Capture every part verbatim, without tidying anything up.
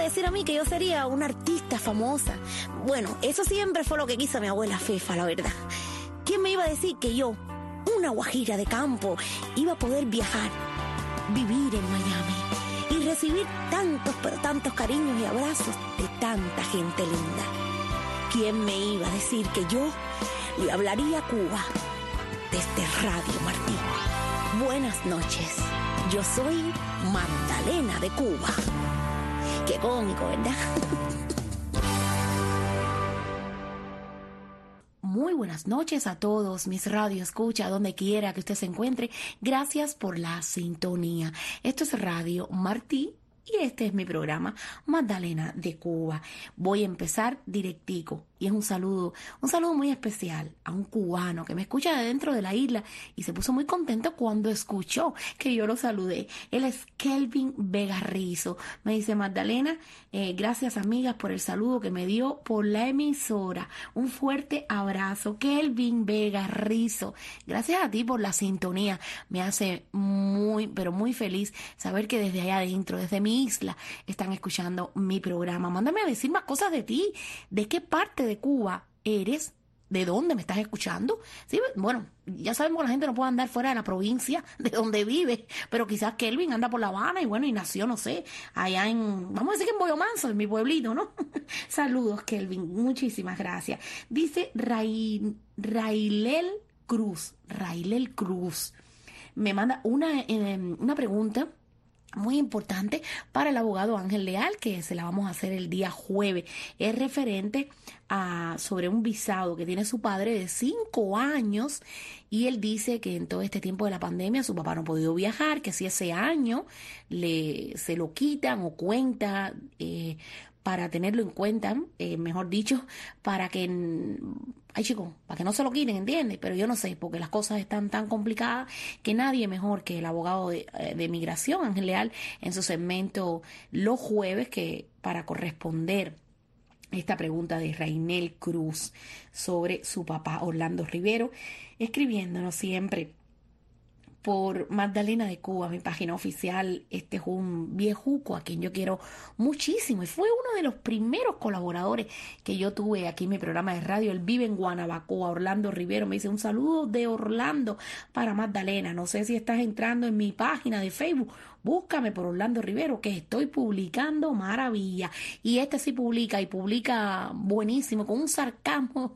decir a mí que yo sería una artista famosa? Bueno, eso siempre fue lo que quiso mi abuela Fefa, la verdad. ¿Quién me iba a decir que yo, una guajira de campo, iba a poder viajar, vivir en Miami y recibir tantos, pero tantos cariños y abrazos de tanta gente linda? ¿Quién me iba a decir que yo le hablaría a Cuba desde Radio Martí? Buenas noches, yo soy Magdalena de Cuba. Qué cómico, ¿verdad? Muy buenas noches a todos mis radioescuchas, donde quiera que usted se encuentre. Gracias por la sintonía. Esto es Radio Martí y este es mi programa Magdalena de Cuba. Voy a empezar directico y es un saludo, un saludo muy especial a un cubano que me escucha de dentro de la isla y se puso muy contento cuando escuchó que yo lo saludé. Él es Kelvin Vega Rizo. Me dice: Magdalena, eh, gracias amigas por el saludo que me dio por la emisora. Un fuerte abrazo, Kelvin Vega Rizo. Gracias a ti por la sintonía. Me hace muy, pero muy feliz saber que desde allá adentro, desde mi isla, están escuchando mi programa. Mándame a decir más cosas de ti. ¿De qué parte de Cuba eres? ¿De dónde me estás escuchando? Sí, bueno, ya sabemos que la gente no puede andar fuera de la provincia de donde vive, pero quizás Kelvin anda por La Habana y bueno, y nació, no sé, allá en, vamos a decir que en Boyo Manso, en mi pueblito, ¿no? Saludos, Kelvin, muchísimas gracias. Dice Ray, Railel Cruz, Railel Cruz, me manda una, eh, una pregunta muy importante para el abogado Ángel Leal, que se la vamos a hacer el día jueves. Es referente a sobre un visado que tiene su padre de cinco años y él dice que en todo este tiempo de la pandemia su papá no ha podido viajar, que si ese año le se lo quitan o cuenta eh, para tenerlo en cuenta, eh, mejor dicho, para que... Ay, chicos, para que no se lo quiten, ¿entiendes? Pero yo no sé, porque las cosas están tan complicadas que nadie mejor que el abogado de, de migración, Ángel Leal, en su segmento los jueves, que para corresponder esta pregunta de Rainel Cruz sobre su papá Orlando Rivero, escribiéndonos siempre por Magdalena de Cuba, mi página oficial. Este es un viejuco a quien yo quiero muchísimo y fue uno de los primeros colaboradores que yo tuve aquí en mi programa de radio. Él vive en Guanabacoa. Orlando Rivero me dice: un saludo de Orlando para Magdalena. No sé si estás entrando en mi página de Facebook, búscame por Orlando Rivero, que estoy publicando maravilla. Y este sí publica y publica buenísimo, con un sarcasmo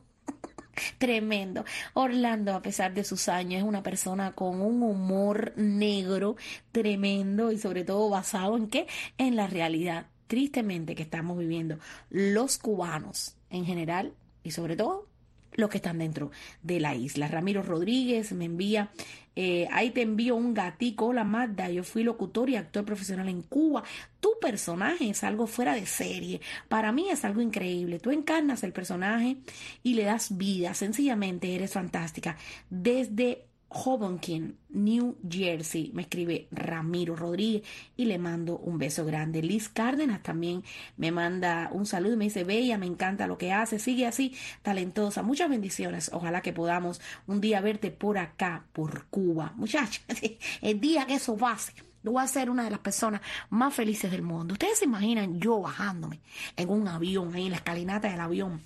tremendo. Orlando, a pesar de sus años, es una persona con un humor negro tremendo y sobre todo basado en qué, en la realidad tristemente que estamos viviendo los cubanos en general y sobre todo los que están dentro de la isla. Ramiro Rodríguez me envía, eh, ahí te envío un gatico. Hola Magda, yo fui locutor y actor profesional en Cuba. Tu personaje es algo fuera de serie. Para mí es algo increíble. Tú encarnas el personaje y le das vida. Sencillamente eres fantástica. Desde Hoboken, New Jersey, me escribe Ramiro Rodríguez y le mando un beso grande. Liz Cárdenas también me manda un saludo y me dice: bella, me encanta lo que hace, sigue así, talentosa, muchas bendiciones, ojalá que podamos un día verte por acá, por Cuba. Muchachos, el día que eso pase, yo voy a ser una de las personas más felices del mundo. Ustedes se imaginan yo bajándome en un avión, ahí en la escalinata del avión,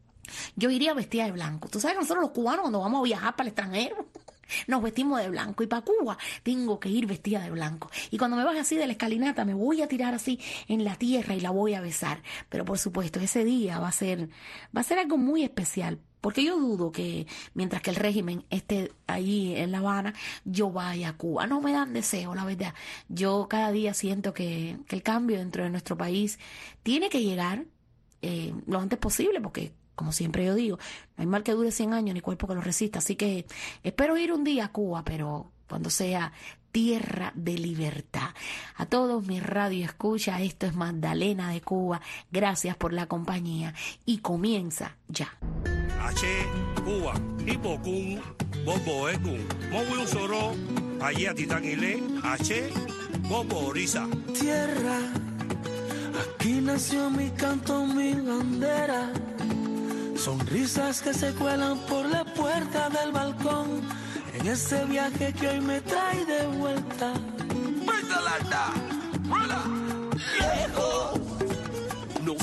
yo iría vestida de blanco. Tú sabes que nosotros los cubanos, cuando vamos a viajar para el extranjero, nos vestimos de blanco, y para Cuba tengo que ir vestida de blanco. Y cuando me baje así de la escalinata, me voy a tirar así en la tierra y la voy a besar. Pero por supuesto, ese día va a ser, va a ser algo muy especial, porque yo dudo que mientras que el régimen esté allí en La Habana, yo vaya a Cuba. No me dan deseo, la verdad. Yo cada día siento que, que el cambio dentro de nuestro país tiene que llegar eh, lo antes posible, porque como siempre yo digo, no hay mal que dure cien años ni cuerpo que lo resista. Así que espero ir un día a Cuba, pero cuando sea tierra de libertad. A todos mis radioescuchas, esto es Magdalena de Cuba. Gracias por la compañía y comienza ya. H, Cuba, Hipocún, Boboecún, Mowi Soro, allí a Titanile, H, Bobo Orisa. Tierra, aquí nació mi canto, mi bandera. Sonrisas que se cuelan por la puerta del balcón, en ese viaje que hoy me trae de vuelta. ¡Vuelta larga! ¡Vuela! Lejos,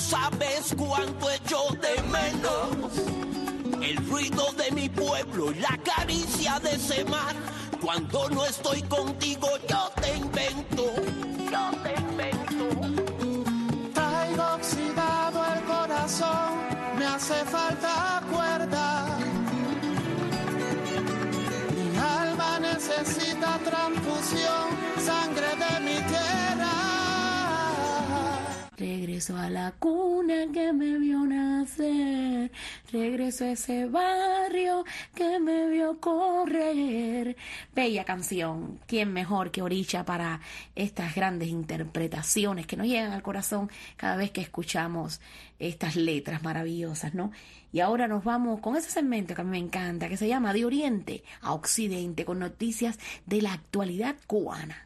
sabes cuánto echo de menos el ruido de mi pueblo y la caricia de ese mar. Cuando no estoy contigo yo te invento, yo te invento. Traigo oxidado el corazón, me hace falta cuerda. Mi alma necesita transfusión, sangre de mi tierra. Regreso a la cuna que me vio nacer, regreso a ese barrio que me vio correr. Bella canción, ¿quién mejor que Orisha para estas grandes interpretaciones que nos llegan al corazón cada vez que escuchamos estas letras maravillosas, ¿no? Y ahora nos vamos con ese segmento que a mí me encanta, que se llama De Oriente a Occidente, con noticias de la actualidad cubana.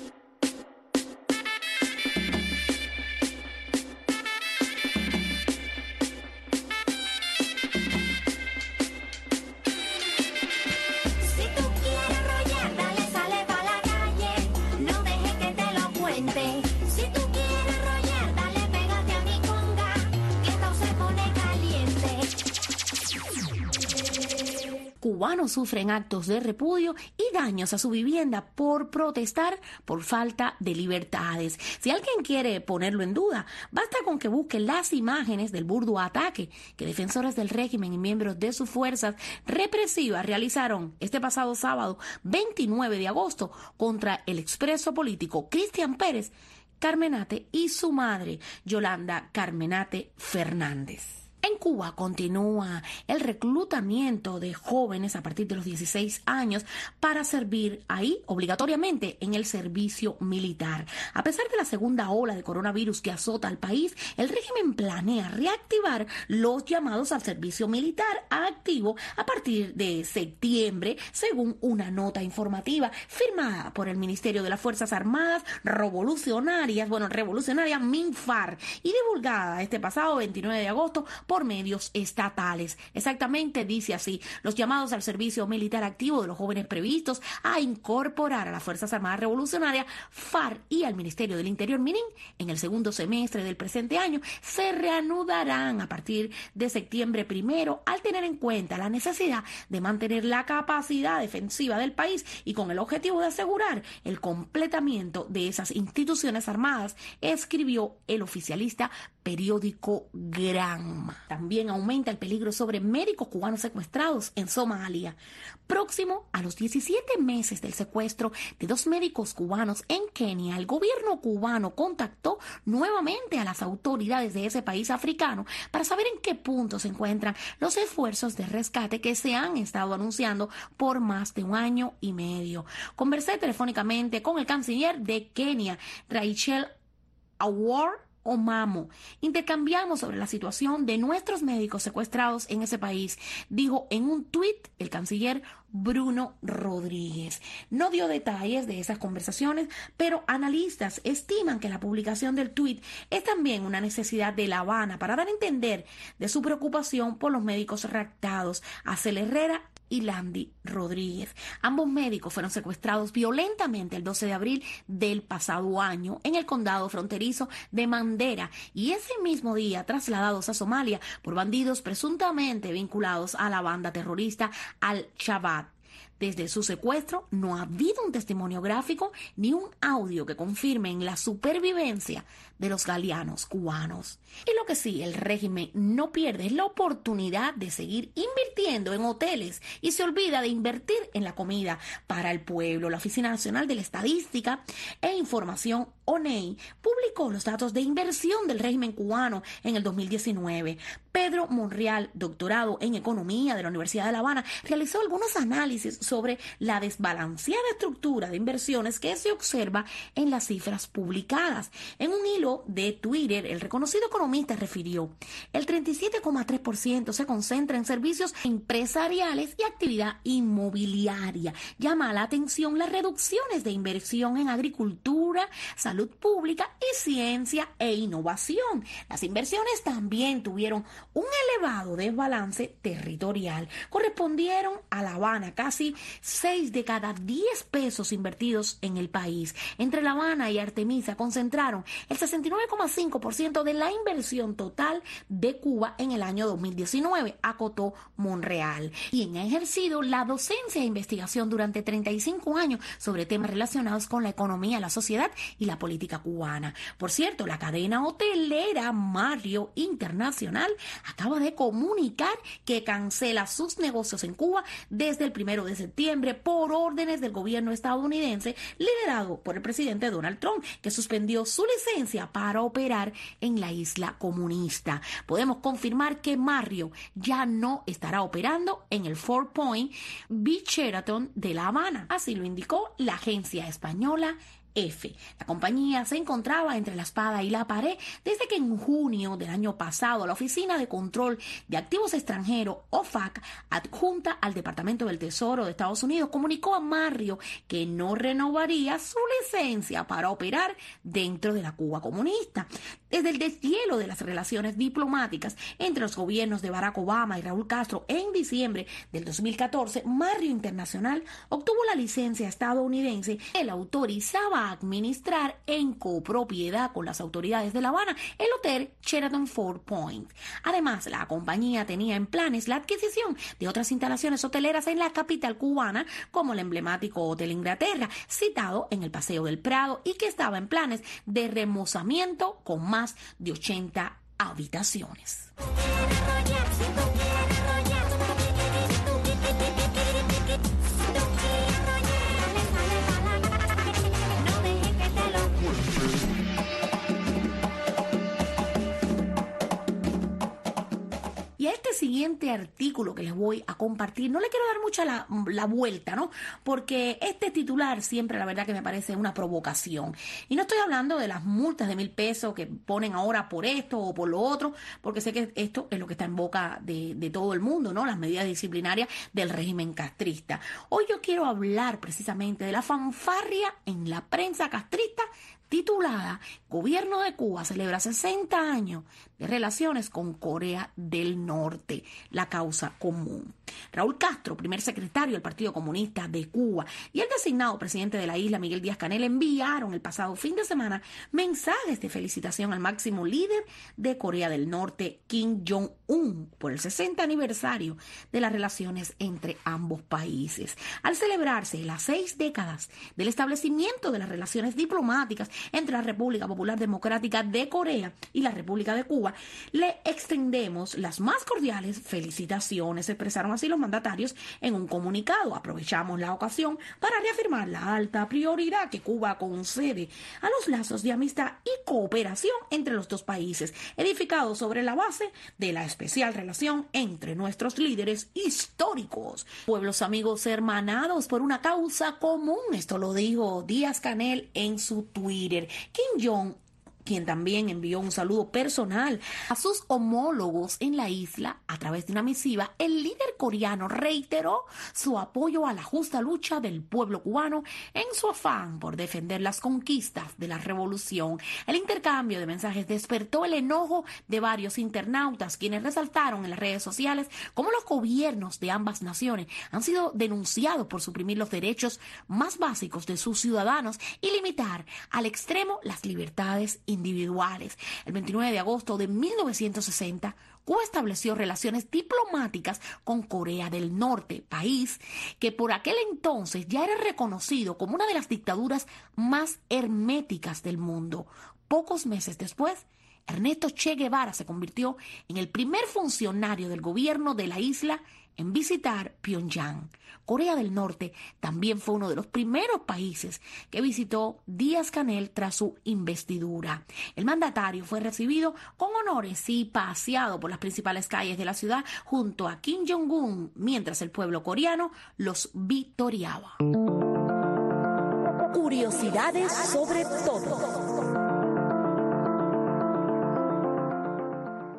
Cubanos sufren actos de repudio y daños a su vivienda por protestar por falta de libertades. Si alguien quiere ponerlo en duda, basta con que busque las imágenes del burdo ataque que defensores del régimen y miembros de sus fuerzas represivas realizaron este pasado sábado veintinueve de agosto contra el expreso político Cristian Pérez Carmenate y su madre, Yolanda Carmenate Fernández. En Cuba continúa el reclutamiento de jóvenes a partir de los dieciséis años para servir ahí obligatoriamente en el servicio militar. A pesar de la segunda ola de coronavirus que azota al país, el régimen planea reactivar los llamados al servicio militar activo a partir de septiembre, según una nota informativa firmada por el Ministerio de las Fuerzas Armadas Revolucionarias, bueno, revolucionarias MINFAR, y divulgada este pasado veintinueve de agosto por medios estatales. Exactamente dice así: los llamados al servicio militar activo de los jóvenes previstos a incorporar a las Fuerzas Armadas Revolucionarias FARC y al Ministerio del Interior MININ en el segundo semestre del presente año se reanudarán a partir de septiembre primero, al tener en cuenta la necesidad de mantener la capacidad defensiva del país y con el objetivo de asegurar el completamiento de esas instituciones armadas, escribió el oficialista periódico Granma. También aumenta el peligro sobre médicos cubanos secuestrados en Somalia. Próximo a los diecisiete meses del secuestro de dos médicos cubanos en Kenia, el gobierno cubano contactó nuevamente a las autoridades de ese país africano para saber en qué punto se encuentran los esfuerzos de rescate que se han estado anunciando por más de un año y medio. Conversé telefónicamente con el canciller de Kenia, Rachel Award Omamo. Intercambiamos sobre la situación de nuestros médicos secuestrados en ese país, dijo en un tuit el canciller Bruno Rodríguez. No dio detalles de esas conversaciones, pero analistas estiman que la publicación del tuit es también una necesidad de La Habana para dar a entender de su preocupación por los médicos raptados, Acel Herrera y Landy Rodríguez. Ambos médicos fueron secuestrados violentamente el doce de abril del pasado año en el condado fronterizo de Mandera y ese mismo día trasladados a Somalia por bandidos presuntamente vinculados a la banda terrorista Al-Shabaab. Desde su secuestro no ha habido un testimonio gráfico ni un audio que confirmen la supervivencia de los galeanos cubanos. Y lo que sí, el régimen no pierde es la oportunidad de seguir invirtiendo en hoteles y se olvida de invertir en la comida para el pueblo. La Oficina Nacional de la Estadística e Información, O N E I, publicó los datos de inversión del régimen cubano en el dos mil diecinueve. Pedro Monreal, doctorado en Economía de la Universidad de La Habana, realizó algunos análisis sobre la desbalanceada estructura de inversiones que se observa en las cifras publicadas. En un hilo de Twitter, el reconocido economista refirió: el treinta y siete coma tres por ciento se concentra en servicios empresariales y actividad inmobiliaria. Llama la atención las reducciones de inversión en agricultura, salud pública y ciencia e innovación. Las inversiones también tuvieron un elevado desbalance territorial. Correspondieron a La Habana casi seis de cada diez pesos invertidos en el país. Entre La Habana y Artemisa concentraron el sesenta y nueve coma cinco por ciento de la inversión total de Cuba en el año dos mil diecinueve, acotó Monreal. Y han ejercido la docencia e investigación durante treinta y cinco años sobre temas relacionados con la economía, la sociedad y la política cubana. Por cierto, la cadena hotelera Marriott Internacional acaba de comunicar que cancela sus negocios en Cuba desde el primero de septiembre por órdenes del gobierno estadounidense liderado por el presidente Donald Trump, que suspendió su licencia para operar en la isla comunista. Podemos confirmar que Marriott ya no estará operando en el Four Point Beach Sheraton de La Habana. Así lo indicó la agencia española F. La compañía se encontraba entre la espada y la pared desde que en junio del año pasado la Oficina de Control de Activos Extranjeros, O F A C, adjunta al Departamento del Tesoro de Estados Unidos, comunicó a Marriott que no renovaría su licencia para operar dentro de la Cuba comunista. Desde el deshielo de las relaciones diplomáticas entre los gobiernos de Barack Obama y Raúl Castro en diciembre del dos mil catorce, Marriott Internacional obtuvo la licencia estadounidense que le autorizaba a administrar en copropiedad con las autoridades de La Habana el hotel Sheraton Four Point. Además, la compañía tenía en planes la adquisición de otras instalaciones hoteleras en la capital cubana, como el emblemático Hotel Inglaterra, citado en el Paseo del Prado, y que estaba en planes de remozamiento con más de ochenta habitaciones. Y a este siguiente artículo que les voy a compartir, no le quiero dar mucha la, la vuelta, ¿no? Porque este titular siempre, la verdad, que me parece una provocación. Y no estoy hablando de las multas de mil pesos que ponen ahora por esto o por lo otro, porque sé que esto es lo que está en boca de, de todo el mundo, ¿no? Las medidas disciplinarias del régimen castrista. Hoy yo quiero hablar precisamente de la fanfarria en la prensa castrista titulada Gobierno de Cuba celebra sesenta años de relaciones con Corea del Norte, la causa común. Raúl Castro, primer secretario del Partido Comunista de Cuba, y el designado presidente de la isla, Miguel Díaz-Canel, enviaron el pasado fin de semana mensajes de felicitación al máximo líder de Corea del Norte, Kim Jong-un, por el sesenta aniversario de las relaciones entre ambos países. Al celebrarse las seis décadas del establecimiento de las relaciones diplomáticas entre la República Popular Democrática de Corea y la República de Cuba, le extendemos las más cordiales felicitaciones, expresaron así los mandatarios en un comunicado. Aprovechamos la ocasión para reafirmar la alta prioridad que Cuba concede a los lazos de amistad y cooperación entre los dos países, edificados sobre la base de la especial relación entre nuestros líderes históricos, pueblos amigos hermanados por una causa común. Esto lo dijo Díaz-Canel en su Twitter. Kim Jong, quien también envió un saludo personal a sus homólogos en la isla a través de una misiva, el líder coreano reiteró su apoyo a la justa lucha del pueblo cubano en su afán por defender las conquistas de la revolución. El intercambio de mensajes despertó el enojo de varios internautas, quienes resaltaron en las redes sociales cómo los gobiernos de ambas naciones han sido denunciados por suprimir los derechos más básicos de sus ciudadanos y limitar al extremo las libertades individuales. El veintinueve de agosto de mil novecientos sesenta, Cuba estableció relaciones diplomáticas con Corea del Norte, país que por aquel entonces ya era reconocido como una de las dictaduras más herméticas del mundo. Pocos meses después, Ernesto Che Guevara se convirtió en el primer funcionario del gobierno de la isla en visitar Pyongyang. Corea del Norte también fue uno de los primeros países que visitó Díaz-Canel tras su investidura. El mandatario fue recibido con honores y paseado por las principales calles de la ciudad junto a Kim Jong-un, mientras el pueblo coreano los victoriaba. Curiosidades sobre todo.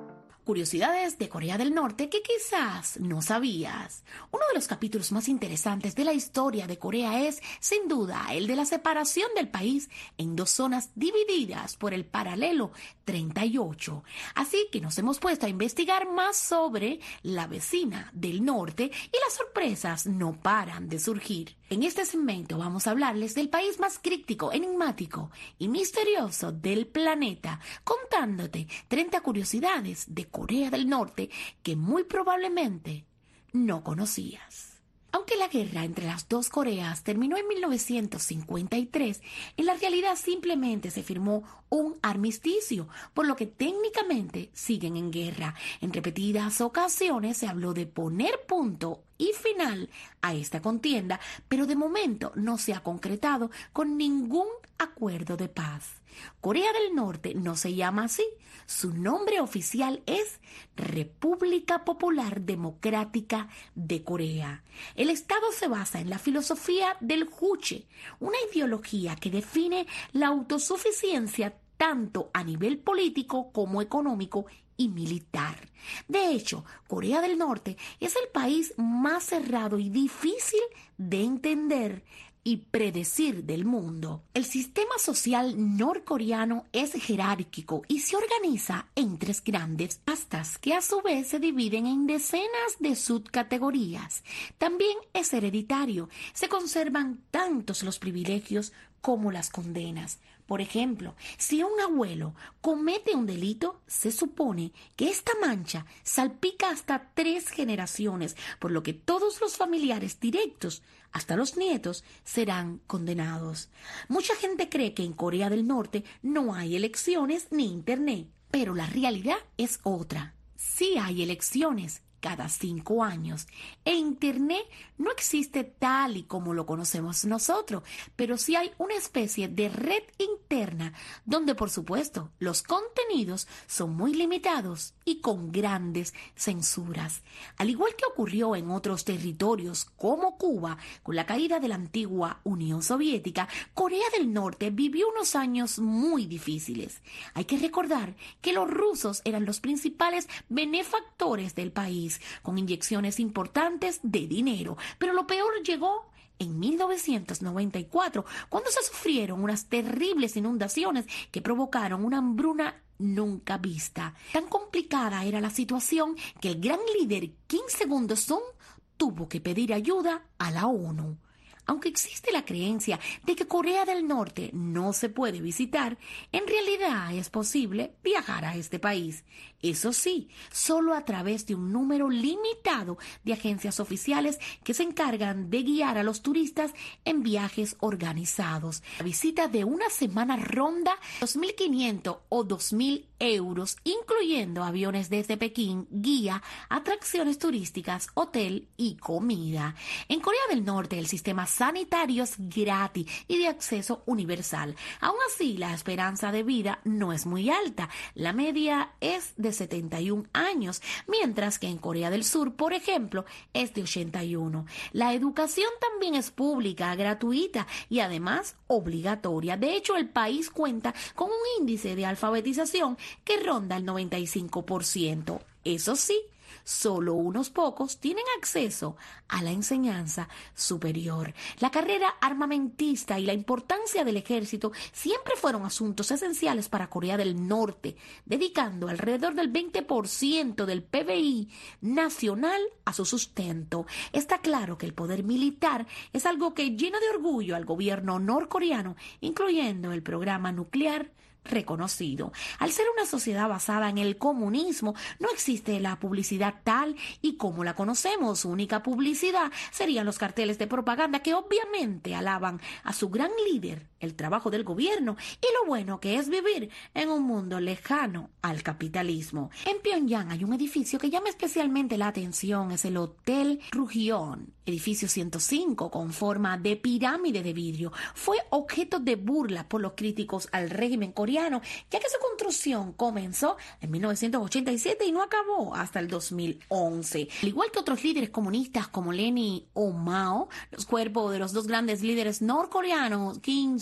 Curiosidades de Corea del Norte que quizás no sabías. Uno de los capítulos más interesantes de la historia de Corea es, sin duda, el de la separación del país en dos zonas divididas por el paralelo treinta y ocho. Así que nos hemos puesto a investigar más sobre la vecina del norte y las sorpresas no paran de surgir. En este segmento vamos a hablarles del país más críptico, enigmático y misterioso del planeta, contándote treinta curiosidades de Corea del Norte que muy probablemente no conocías. Aunque la guerra entre las dos Coreas terminó en mil novecientos cincuenta y tres, en la realidad simplemente se firmó un armisticio, por lo que técnicamente siguen en guerra. En repetidas ocasiones se habló de poner punto y final a esta contienda, pero de momento no se ha concretado con ningún acuerdo de paz. Corea del Norte no se llama así. Su nombre oficial es República Popular Democrática de Corea. El Estado se basa en la filosofía del Juche, una ideología que define la autosuficiencia tanto a nivel político como económico y militar. De hecho, Corea del Norte es el país más cerrado y difícil de entender y predecir del mundo. El sistema social norcoreano es jerárquico y se organiza en tres grandes castas que a su vez se dividen en decenas de subcategorías. También es hereditario. Se conservan tantos los privilegios como las condenas. Por ejemplo, si un abuelo comete un delito, se supone que esta mancha salpica hasta tres generaciones, por lo que todos los familiares directos, hasta los nietos, serán condenados. Mucha gente cree que en Corea del Norte no hay elecciones ni internet, pero la realidad es otra. Sí hay elecciones cada cinco años. E Internet no existe tal y como lo conocemos nosotros, pero sí hay una especie de red interna donde, por supuesto, los contenidos son muy limitados y con grandes censuras. Al igual que ocurrió en otros territorios como Cuba, con la caída de la antigua Unión Soviética, Corea del Norte vivió unos años muy difíciles. Hay que recordar que los rusos eran los principales benefactores del país, con inyecciones importantes de dinero, pero lo peor llegó en mil novecientos noventa y cuatro, cuando se sufrieron unas terribles inundaciones que provocaron una hambruna nunca vista. Tan complicada era la situación que el gran líder Kim Seung-sung tuvo que pedir ayuda a la ONU. Aunque existe la creencia de que Corea del Norte no se puede visitar, en realidad es posible viajar a este país. Eso sí, solo a través de un número limitado de agencias oficiales que se encargan de guiar a los turistas en viajes organizados. La visita de una semana ronda dos mil quinientos o dos mil euros, incluyendo aviones desde Pekín, guía, atracciones turísticas, hotel y comida. En Corea del Norte el sistema sanitario es gratis y de acceso universal. Aún así, la esperanza de vida no es muy alta. La media es de setenta y un años, mientras que en Corea del Sur, por ejemplo, es de ochenta y uno. La educación también es pública, gratuita y además obligatoria. De hecho, el país cuenta con un índice de alfabetización que ronda el noventa y cinco por ciento. Eso sí, solo unos pocos tienen acceso a la enseñanza superior. La carrera armamentista y la importancia del ejército siempre fueron asuntos esenciales para Corea del Norte, dedicando alrededor del veinte por ciento del P B I nacional a su sustento. Está claro que el poder militar es algo que llena de orgullo al gobierno norcoreano, incluyendo el programa nuclear reconocido. Al ser una sociedad basada en el comunismo, no existe la publicidad tal y como la conocemos. Su única publicidad serían los carteles de propaganda que obviamente alaban a su gran líder, el trabajo del gobierno y lo bueno que es vivir en un mundo lejano al capitalismo. En Pyongyang hay un edificio que llama especialmente la atención, es el Hotel Rujeon, edificio ciento cinco con forma de pirámide de vidrio. Fue objeto de burla por los críticos al régimen coreano, ya que su construcción comenzó en mil novecientos ochenta y siete y no acabó hasta el dos mil once. Al igual que otros líderes comunistas como Lenin o Mao, los cuerpos de los dos grandes líderes norcoreanos, Kim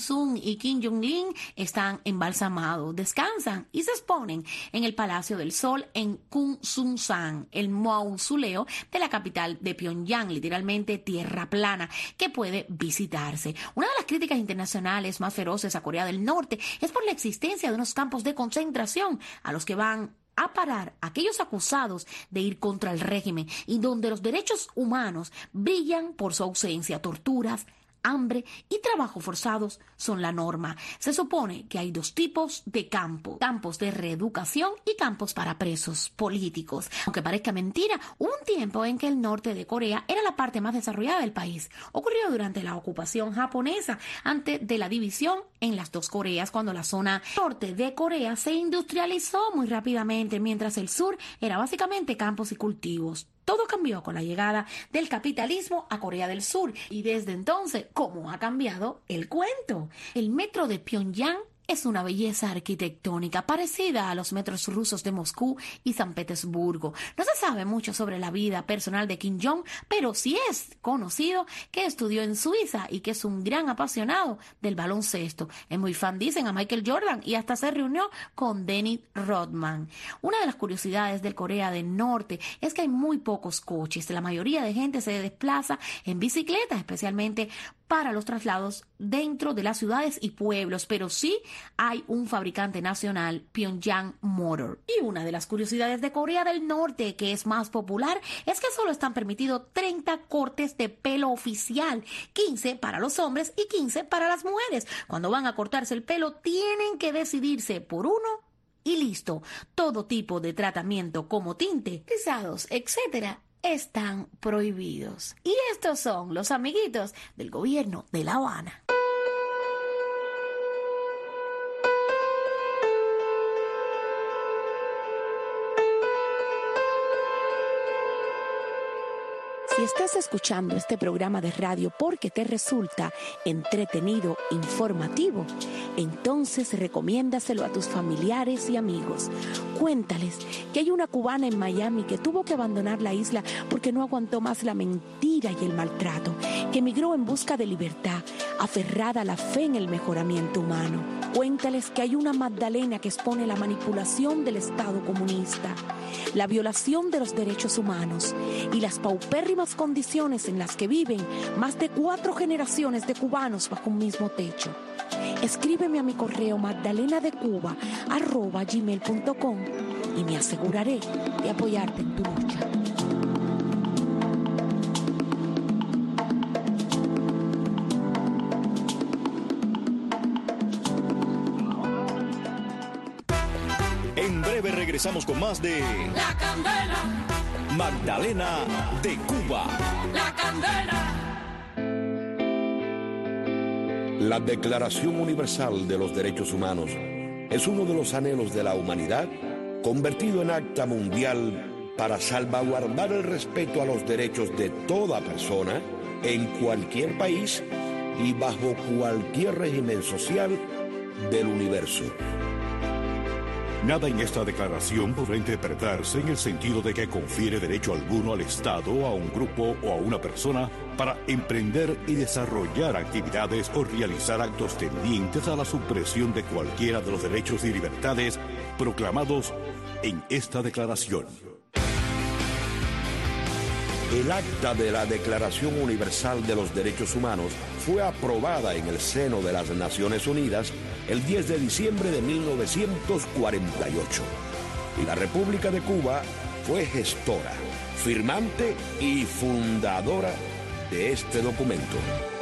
Il-sung y Kim Jong-un están embalsamados, descansan y se exponen en el Palacio del Sol en Kumsusan, el mausoleo de la capital de Pyongyang, literalmente tierra plana, que puede visitarse. Una de las críticas internacionales más feroces a Corea del Norte es por la existencia de unos campos de concentración a los que van a parar a aquellos acusados de ir contra el régimen y donde los derechos humanos brillan por su ausencia. Torturas, hambre y trabajo forzados son la norma. Se supone que hay dos tipos de campos, campos de reeducación y campos para presos políticos. Aunque parezca mentira, hubo un tiempo en que el norte de Corea era la parte más desarrollada del país. Ocurrió durante la ocupación japonesa, antes de la división en las dos Coreas, cuando la zona norte de Corea se industrializó muy rápidamente, mientras el sur era básicamente campos y cultivos. Todo cambió con la llegada del capitalismo a Corea del Sur y desde entonces, ¿cómo ha cambiado el cuento? El metro de Pyongyang es una belleza arquitectónica parecida a los metros rusos de Moscú y San Petersburgo. No se sabe mucho sobre la vida personal de Kim Jong, pero sí es conocido que estudió en Suiza y que es un gran apasionado del baloncesto. Es muy fan, dicen, a Michael Jordan y hasta se reunió con Dennis Rodman. Una de las curiosidades del Corea del Norte es que hay muy pocos coches. La mayoría de gente se desplaza en bicicletas, especialmente para los traslados dentro de las ciudades y pueblos, pero sí hay un fabricante nacional, Pyongyang Motor. Y una de las curiosidades de Corea del Norte que es más popular es que solo están permitidos treinta cortes de pelo oficial, quince para los hombres y quince para las mujeres. Cuando van a cortarse el pelo tienen que decidirse por uno y listo. Todo tipo de tratamiento como tinte, rizados, etcétera, están prohibidos. Y estos son los amiguitos del gobierno de La Habana. Si estás escuchando este programa de radio porque te resulta entretenido, informativo, entonces recomiéndaselo a tus familiares y amigos. Cuéntales que hay una cubana en Miami que tuvo que abandonar la isla porque no aguantó más la mentira y el maltrato, que emigró en busca de libertad, aferrada a la fe en el mejoramiento humano. Cuéntales que hay una Magdalena que expone la manipulación del Estado comunista, la violación de los derechos humanos y las paupérrimas condiciones en las que viven más de cuatro generaciones de cubanos bajo un mismo techo. Escríbeme a mi correo magdalenadecuba arroba gmail punto com y me aseguraré de apoyarte en tu lucha. En breve regresamos con más de La Candela, Magdalena de Cuba. La Candela. La Declaración Universal de los Derechos Humanos es uno de los anhelos de la humanidad convertido en acta mundial para salvaguardar el respeto a los derechos de toda persona en cualquier país y bajo cualquier régimen social del universo. Nada en esta declaración podrá interpretarse en el sentido de que confiere derecho alguno al Estado, a un grupo o a una persona para emprender y desarrollar actividades o realizar actos tendientes a la supresión de cualquiera de los derechos y libertades proclamados en esta declaración. El acta de la Declaración Universal de los Derechos Humanos fue aprobada en el seno de las Naciones Unidas el diez de diciembre de mil novecientos cuarenta y ocho. Y la República de Cuba fue gestora, firmante y fundadora de este documento.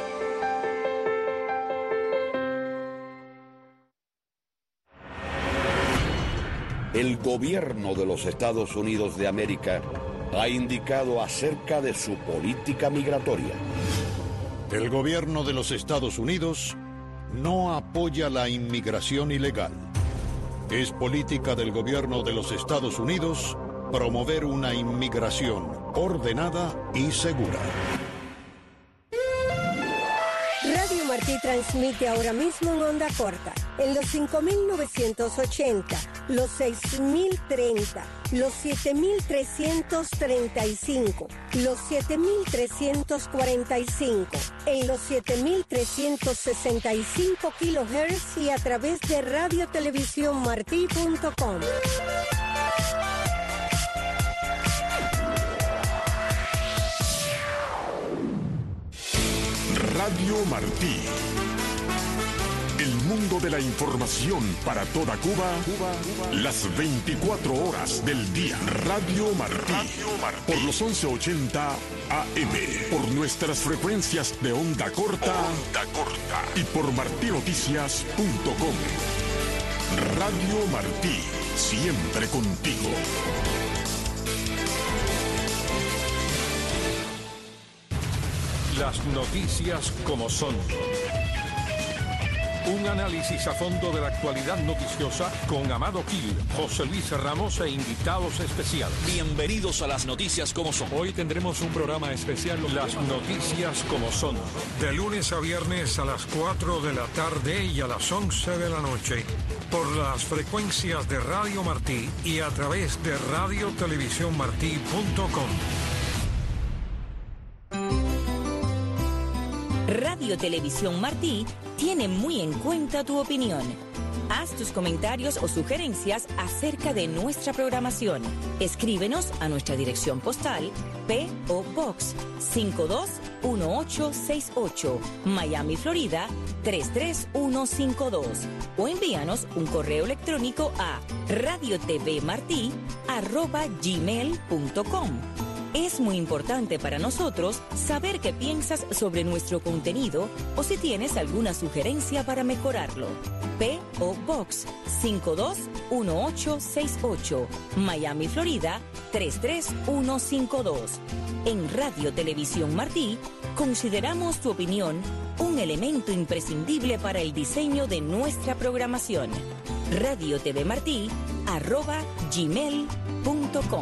El gobierno de los Estados Unidos de América ha indicado acerca de su política migratoria. El gobierno de los Estados Unidos no apoya la inmigración ilegal. Es política del gobierno de los Estados Unidos promover una inmigración ordenada y segura. Radio Martí Martí transmite ahora mismo en onda corta, en los cinco mil novecientos ochenta, los seis mil treinta, los siete mil trescientos treinta y cinco, los siete mil trescientos cuarenta y cinco, en los siete mil trescientos sesenta y cinco kilohertz y a través de radio televisión martí punto com. Radio Martí. El mundo de la información para toda Cuba, Cuba, Cuba. Las veinticuatro horas del día. Radio Martí. Radio Martí. Por los once ochenta A M. Por nuestras frecuencias de onda corta. Onda corta. Y por martí noticias punto com. Radio Martí. Siempre contigo. Las noticias como son. Un análisis a fondo de la actualidad noticiosa con Amado Gil, José Luis Ramos e invitados especiales. Bienvenidos a las noticias como son. Hoy tendremos un programa especial, Las noticias como son. De lunes a viernes a las cuatro de la tarde y a las once de la noche. Por las frecuencias de Radio Martí y a través de radio televisión martí punto com. Radio Televisión Martí tiene muy en cuenta tu opinión. Haz tus comentarios o sugerencias acerca de nuestra programación. Escríbenos a nuestra dirección postal P O Box cinco dos uno ocho seis ocho, Miami, Florida tres tres uno cinco dos o envíanos un correo electrónico a radiotvmartí arroba gmail punto com. Es muy importante para nosotros saber qué piensas sobre nuestro contenido o si tienes alguna sugerencia para mejorarlo. P O Box cinco dos uno ocho seis ocho, Miami, Florida tres tres uno cinco dos. En Radio Televisión Martí consideramos tu opinión un elemento imprescindible para el diseño de nuestra programación. radiotvmartí arroba gmail punto com.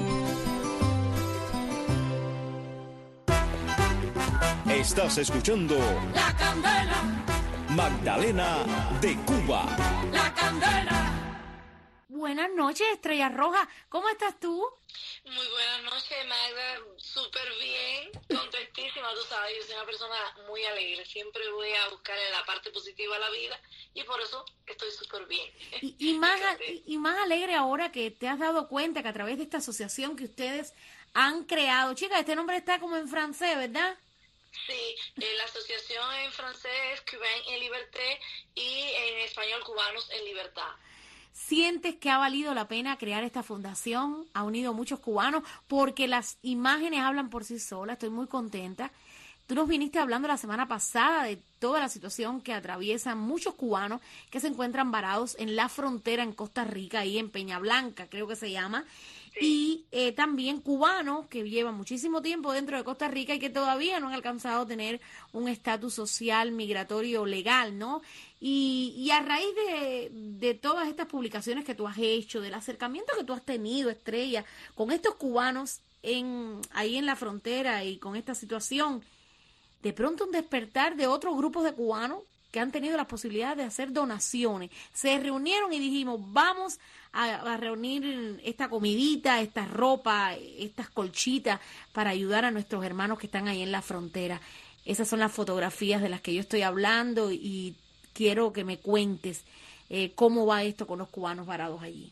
Estás escuchando La Candela, Magdalena de Cuba. La Candela. Buenas noches, Estrella Roja. ¿Cómo estás tú? Muy buenas noches, Magda. Súper bien, contentísima. Tú sabes, yo soy una persona muy alegre. Siempre voy a buscar la parte positiva de la vida y por eso estoy súper bien. Y, y, más, y más alegre ahora que te has dado cuenta que a través de esta asociación que ustedes han creado. Chica, este nombre está como en francés, ¿verdad? Sí, eh, la asociación en francés es Cubains en Liberté y en español Cubanos en Libertad. ¿Sientes que ha valido la pena crear esta fundación? Ha unido muchos cubanos porque las imágenes hablan por sí solas. Estoy muy contenta. Tú nos viniste hablando la semana pasada de toda la situación que atraviesan muchos cubanos que se encuentran varados en la frontera en Costa Rica, ahí en Peña Blanca, creo que se llama. Sí. Y eh, también cubanos que llevan muchísimo tiempo dentro de Costa Rica y que todavía no han alcanzado a tener un estatus social migratorio legal, ¿no? Y, y a raíz de, de todas estas publicaciones que tú has hecho, del acercamiento que tú has tenido, Estrella, con estos cubanos en ahí en la frontera y con esta situación, de pronto un despertar de otros grupos de cubanos que han tenido la posibilidad de hacer donaciones. Se reunieron y dijimos, vamos a, a reunir esta comidita, esta ropa, estas colchitas para ayudar a nuestros hermanos que están ahí en la frontera. Esas son las fotografías de las que yo estoy hablando y quiero que me cuentes eh, cómo va esto con los cubanos varados allí.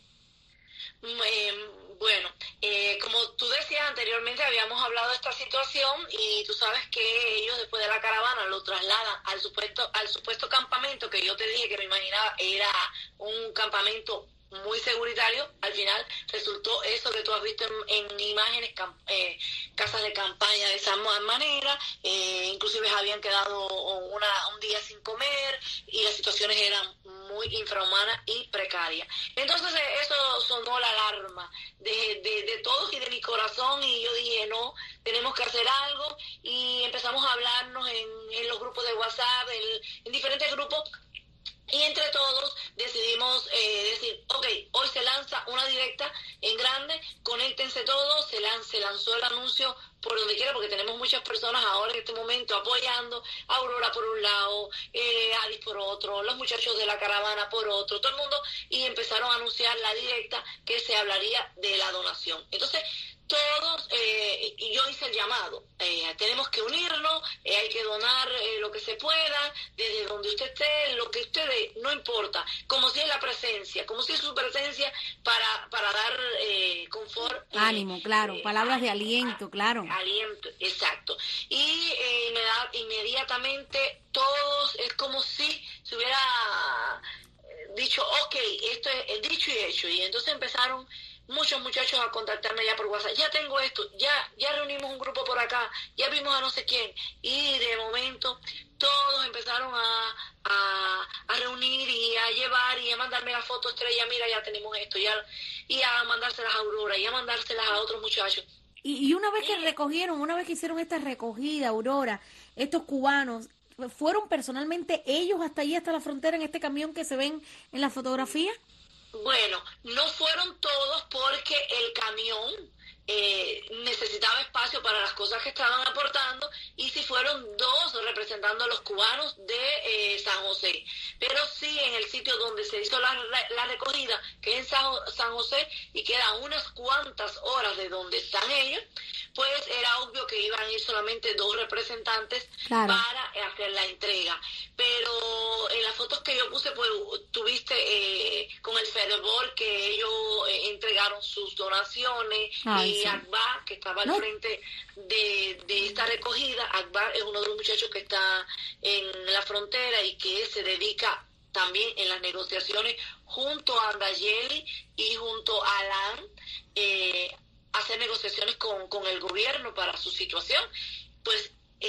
Eh, bueno, eh, como tú decías anteriormente, habíamos hablado de esta situación y tú sabes que ellos después de la caravana lo trasladan al supuesto al supuesto campamento que yo te dije que me imaginaba era un campamento muy seguritario. Al final resultó eso que tú has visto en, en imágenes, eh, casas de campaña de esa manera, eh, inclusive habían quedado una, un día sin comer y las situaciones eran muy infrahumanas y precarias. Entonces eso sonó la alarma de, de, de todos y de mi corazón y yo dije, no, tenemos que hacer algo y empezamos a hablarnos en, en los grupos de WhatsApp, en, en diferentes grupos. Y entre todos decidimos eh, decir, ok, hoy se lanza una directa en grande conéctense todos, se, lan, se lanzó el anuncio por donde quiera, porque tenemos muchas personas ahora en este momento apoyando, a Aurora por un lado, eh, Adis por otro, los muchachos de la caravana por otro, todo el mundo, y empezaron a anunciar la directa que se hablaría de la donación. Entonces, todos, eh, y yo hice el llamado, eh, tenemos que unirnos, eh, hay que donar eh, lo que se pueda, desde donde usted esté, lo que usted dé, no importa, como si es la presencia, como si es su presencia para, para dar eh, confort. Eh, Ánimo, claro, eh, palabras de aliento, claro. Aliento, exacto. Y eh, inmediat- inmediatamente todos, es como si se hubiera dicho, ok, esto es dicho y hecho, y entonces empezaron muchos muchachos a contactarme ya por WhatsApp, ya tengo esto, ya ya reunimos un grupo por acá, ya vimos a no sé quién, y de momento todos empezaron a, a, a reunir y a llevar y a mandarme la foto estrella, mira, ya tenemos esto, ya, y a mandárselas a Aurora, y a mandárselas a otros muchachos. Y, y una vez que recogieron, una vez que hicieron esta recogida, Aurora, estos cubanos, ¿fueron personalmente ellos hasta allí, hasta la frontera, en este camión que se ven en la fotografía? Bueno, no fueron todos porque el camión eh, necesitaba espacio para las cosas que estaban aportando, y sí fueron dos representando a los cubanos de eh, San José. Pero sí, en el sitio donde se hizo la, la recogida, que es en San, San José, y queda unas cuantas horas de donde están ellos, pues era obvio que iban a ir solamente dos representantes, claro, para hacer la entrega. Pero en las fotos que yo puse, pues tuviste eh, con el fervor que ellos eh, entregaron sus donaciones. Ay, y sí. Akbar, que estaba al no. frente de, de esta recogida, Akbar es uno de los muchachos que está en la frontera y que se dedica también en las negociaciones junto a Andayeli y junto a Alan, eh, hacer negociaciones con, con el gobierno para su situación. Pues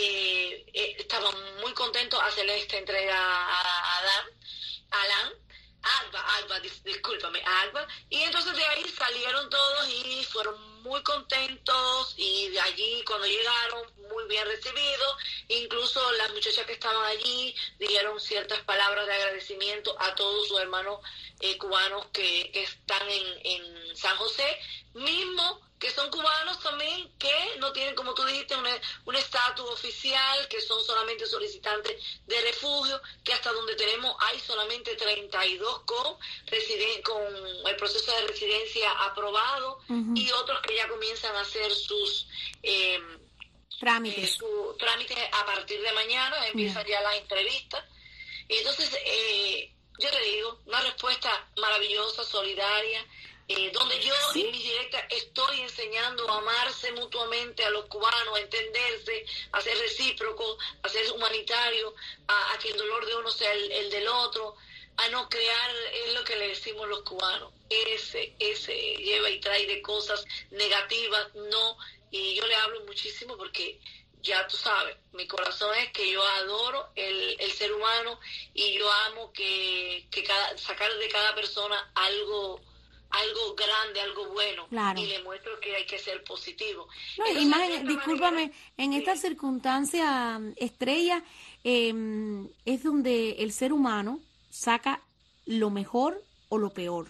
eh, eh, estaban muy contentos de hacerle esta entrega a, a Alan, Alan Alba, Alba, dis, discúlpame, Alba, y entonces de ahí salieron todos y fueron muy contentos, y de allí cuando llegaron muy bien recibidos, incluso las muchachas que estaban allí dijeron ciertas palabras de agradecimiento a todos sus hermanos eh, cubanos que, que están en, en San José, mismo que son cubanos también, que no tienen, como tú dijiste, un estatus oficial, que son solamente solicitantes de refugio, que hasta donde tenemos hay solamente treinta y dos con, residen- con el proceso de residencia aprobado, uh-huh, y otros que ya comienzan a hacer sus eh, trámites. Eh, su, trámites a partir de mañana, empiezan yeah. ya las entrevistas. Y entonces, eh, yo te digo, una respuesta maravillosa, solidaria, Eh, donde yo ¿Sí? en mis directas estoy enseñando a amarse mutuamente a los cubanos, a entenderse, a ser recíprocos, a ser humanitarios, a, a que el dolor de uno sea el, el del otro, a no crear, es lo que le decimos los cubanos, ese, ese lleva y trae de cosas negativas, no, y yo le hablo muchísimo porque ya tú sabes, mi corazón es que yo adoro el, el ser humano, y yo amo que, que cada, sacar de cada persona algo algo grande, algo bueno, claro, y le muestro que hay que ser positivo. No, y más, en, discúlpame, manera, en sí. esta circunstancia, Estrella, eh, es donde el ser humano saca lo mejor o lo peor.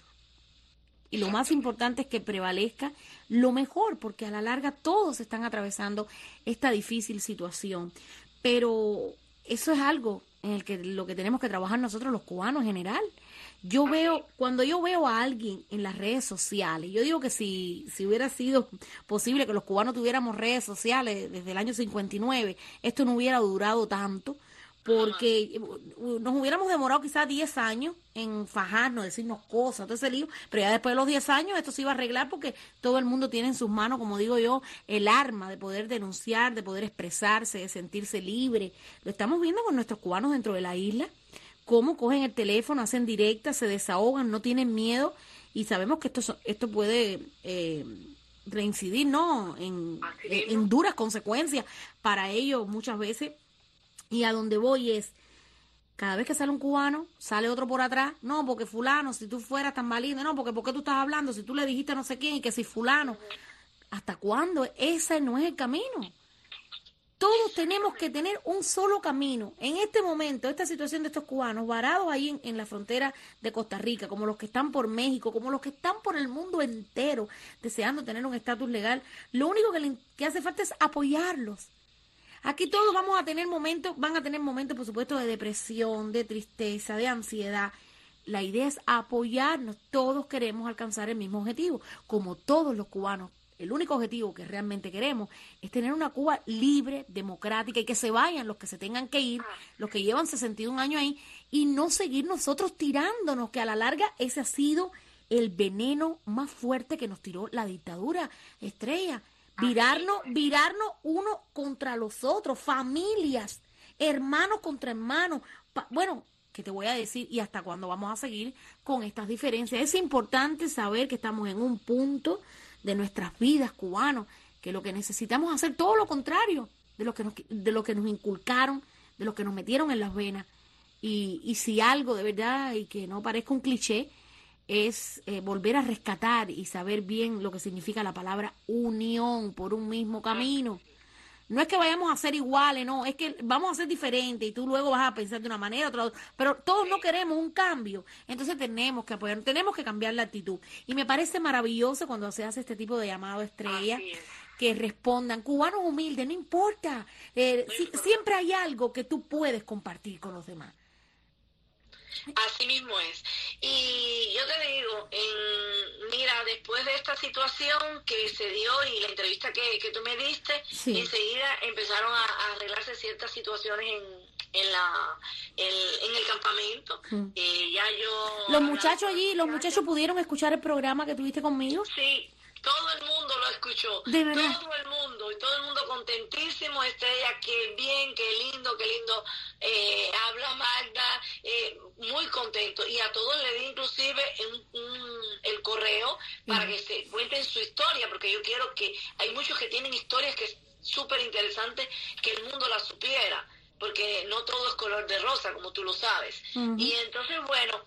Y lo más importante es que prevalezca lo mejor, porque a la larga todos están atravesando esta difícil situación. Pero eso es algo en el que lo que tenemos que trabajar nosotros los cubanos en general. Yo veo, cuando yo veo a alguien en las redes sociales, yo digo que si, si hubiera sido posible que los cubanos tuviéramos redes sociales desde el año cincuenta y nueve, esto no hubiera durado tanto, porque nos hubiéramos demorado quizás diez años en fajarnos, decirnos cosas, todo ese lío, pero ya después de los diez años esto se iba a arreglar, porque todo el mundo tiene en sus manos, como digo yo, el arma de poder denunciar, de poder expresarse, de sentirse libre. Lo estamos viendo con nuestros cubanos dentro de la isla, cómo cogen el teléfono, hacen directas, se desahogan, no tienen miedo, y sabemos que esto esto puede eh, reincidir, ¿no?, en, en, en duras consecuencias para ellos muchas veces. Y a donde voy es, cada vez que sale un cubano, sale otro por atrás, no, porque fulano, si tú fueras tan valiente, no, porque ¿por qué tú estás hablando? Si tú le dijiste a no sé quién, y que si fulano, ¿hasta cuándo? Ese no es el camino. Todos tenemos que tener un solo camino. En este momento, esta situación de estos cubanos varados ahí en, en la frontera de Costa Rica, como los que están por México, como los que están por el mundo entero, deseando tener un estatus legal, lo único que, le, que hace falta es apoyarlos. Aquí todos vamos a tener momentos, van a tener momentos, por supuesto, de depresión, de tristeza, de ansiedad. La idea es apoyarnos. Todos queremos alcanzar el mismo objetivo, como todos los cubanos. El único objetivo que realmente queremos es tener una Cuba libre, democrática, y que se vayan los que se tengan que ir, los que llevan sesenta y un años ahí, y no seguir nosotros tirándonos, que a la larga ese ha sido el veneno más fuerte que nos tiró la dictadura, Estrella. Virarnos, virarnos uno contra los otros, familias, hermanos contra hermanos. Pa- bueno, ¿qué te voy a decir? ¿Y hasta cuándo vamos a seguir con estas diferencias? Es importante saber que estamos en un punto de nuestras vidas cubanos, que lo que necesitamos es hacer todo lo contrario de lo que nos, de lo que nos inculcaron, de lo que nos metieron en las venas. Y, y si algo de verdad, y que no parezca un cliché, es eh, volver a rescatar y saber bien lo que significa la palabra unión por un mismo camino. No es que vayamos a ser iguales, no, es que vamos a ser diferentes y tú luego vas a pensar de una manera, otra, pero todos no queremos un cambio, entonces tenemos que apoyar, tenemos que cambiar la actitud. Y me parece maravilloso cuando se hace este tipo de llamado Estrella, que respondan, cubanos humildes, no importa, eh, si, siempre hay algo que tú puedes compartir con los demás. Así mismo es. Y yo te digo, en, mira, después de esta situación que se dio y la entrevista que, que tú me diste, sí, enseguida empezaron a, a arreglarse ciertas situaciones en, en, la, el, en el campamento. Mm. Eh, ya yo... ¿Los muchachos allí, los muchachos pudieron escuchar el programa que tuviste conmigo? Sí. Todo el mundo lo escuchó, todo el mundo, y todo el mundo contentísimo. Estrella, qué bien, qué lindo, qué lindo eh, habla Magda, eh, muy contento. Y a todos le di inclusive un, un, el correo para uh-huh. que se cuenten su historia, porque yo quiero que, hay muchos que tienen historias que es súper interesante que el mundo las supiera, porque no todo es color de rosa, como tú lo sabes. Uh-huh. Y entonces, bueno,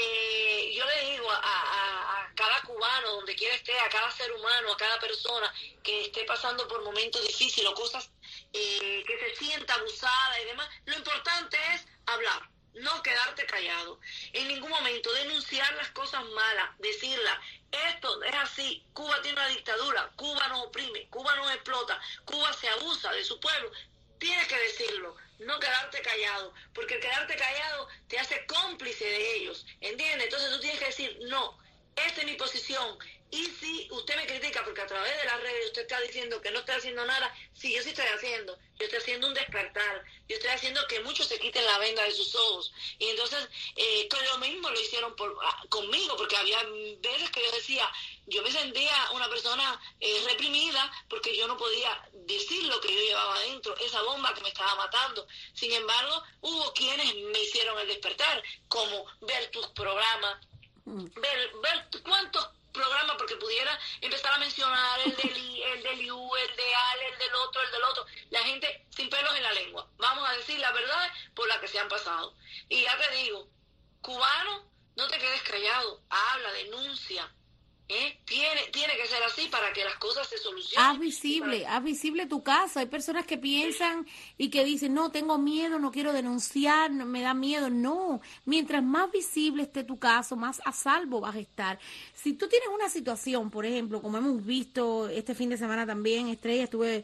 eh, yo le digo a, a, a cada cubano, donde quiera esté, a cada ser humano, a cada persona que esté pasando por momentos difíciles o cosas eh, que se sienta abusada y demás, lo importante es hablar, no quedarte callado. En ningún momento denunciar las cosas malas, decirlas. Esto es así, Cuba tiene una dictadura, Cuba no oprime, Cuba no explota, Cuba se abusa de su pueblo. Tienes que decirlo, no quedarte callado, porque el quedarte callado te hace cómplice de ellos, ¿entiendes? Entonces tú tienes que decir, no, esta es mi posición. Y si usted me critica porque a través de las redes usted está diciendo que no estoy haciendo nada, sí, yo sí estoy haciendo, yo estoy haciendo un despertar, yo estoy haciendo que muchos se quiten la venda de sus ojos. Y entonces, eh, que lo mismo lo hicieron por, ah, conmigo, porque había veces que yo decía, yo me sentía una persona eh, reprimida porque yo no podía decir lo que yo llevaba adentro, esa bomba que me estaba matando. Sin embargo, hubo quienes me hicieron el despertar, como ver tus programas, ver, ver cuántos programas, porque pudiera empezar a mencionar el del I, el del I U, el de A L, el del otro, el del otro, la gente sin pelos en la lengua, vamos a decir la verdad por la que se han pasado. Y ya te digo, cubano, no te quedes callado, habla, denuncia, ¿eh? Tiene, tiene que ser así para que las cosas se solucionen. Haz visible, para... haz visible tu caso. Hay personas que piensan sí. y que dicen, no, tengo miedo, no quiero denunciar, no, me da miedo. No, mientras más visible esté tu caso, más a salvo vas a estar. Si tú tienes una situación, por ejemplo, como hemos visto este fin de semana también, Estrella, estuve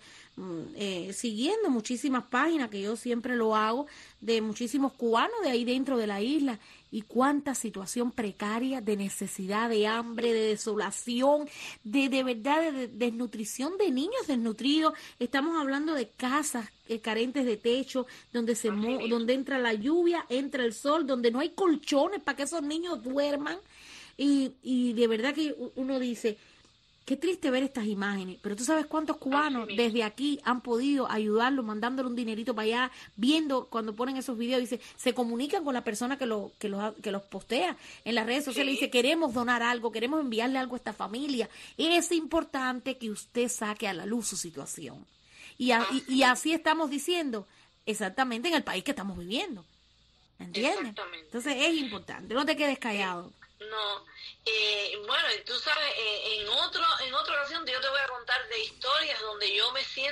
eh, siguiendo muchísimas páginas, que yo siempre lo hago, de muchísimos cubanos de ahí dentro de la isla, y cuánta situación precaria, de necesidad, de hambre, de desolación, de de verdad, de, de desnutrición de niños desnutridos. Estamos hablando de casas eh, carentes de techo, donde se mo donde entra la lluvia, entra el sol, donde no hay colchones para que esos niños duerman. Y, y de verdad que uno dice, qué triste ver estas imágenes, pero tú sabes cuántos cubanos desde aquí han podido ayudarlo, mandándole un dinerito para allá, viendo cuando ponen esos videos, dice, se comunican con la persona que, lo, que, los, que los postea en las redes sociales, sí. dice, queremos donar algo, queremos enviarle algo a esta familia. Es importante que usted saque a la luz su situación. Y, a, y, y así estamos diciendo, exactamente en el país que estamos viviendo. ¿Entiendes? Entonces es importante, no te quedes callado. No, eh, bueno, tú sabes, eh, en otro en otra ocasión yo te voy a contar de historias donde yo me siento